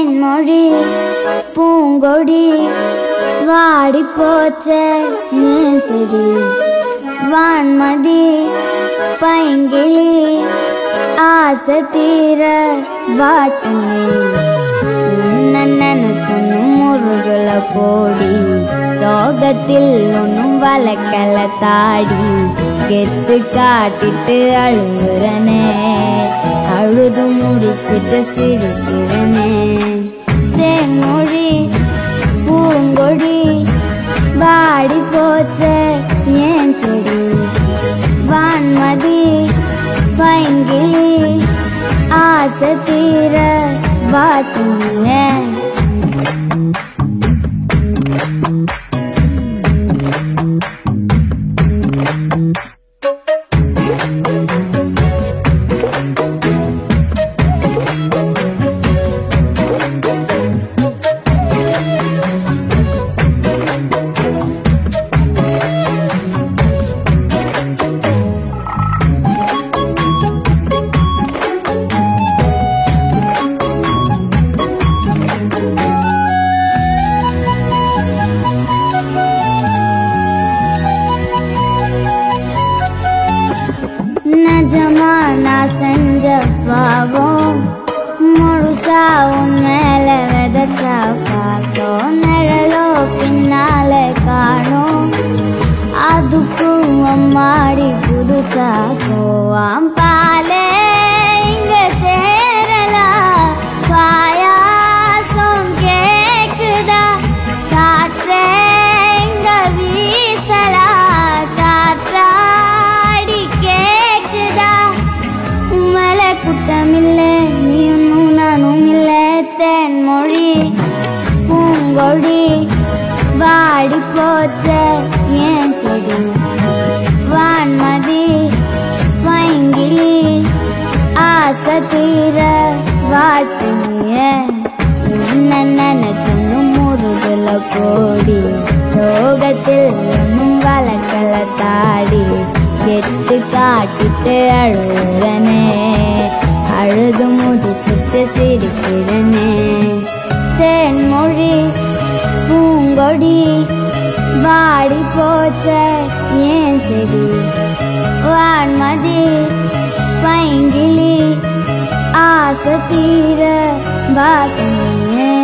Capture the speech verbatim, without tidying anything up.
தேன்மொழி பூங்கொடி வாடி போச்ச செடி வான்மதி பைங்கிளி ஆசை தீர வாட்டுனே நினைச்சொன்னு முருகல போடி சோகத்தில் ஒன்னும் வளக்கல தாடி கெத்து காட்டிட்டு அழுகுறனே அழுது முடிச்சிட்டு சிரிக்கிறனே தேன்மொழி பூங்கொடி வாடி போச்ச ஏன் செடி வான்மதி பைங்கிளி ஆசை தீர வாட்டுனே ஜமானா செஞ்ச பாவம் முழுசா உன் மேல விதச்சா பாசம் நிழலோ பின்னால காணும் அதுக்கும் அம்மாடி புதுசா கோவாம் பாலே இங்க தேரலா பாயாசம் கேக்குதா காற்றே இங்க வீசலா காற்றாடி குட்டமில்லை நீ ஒன்னும் நானும் இல்லை தேன்மொழி பூங்கொடி வாடி போச்ச ஏன் செடி வான்மதி பைங்கிளி ஆசை தீர வாட்டுனிய நினைச்சொன்னு முருகல கோடி சோகத்தில் ஒன்னும் வளர்க்கல தாடி கெத்து காட்டிட்டு அழுறனே அழுது முதிச்சிட்டு சிரிக்கிறனே தேன்மொழி பூங்கொடி வாடி போச்ச ஏன் செடி வான்மதி பைங்கிளி ஆசை தீர வாட்டுனியே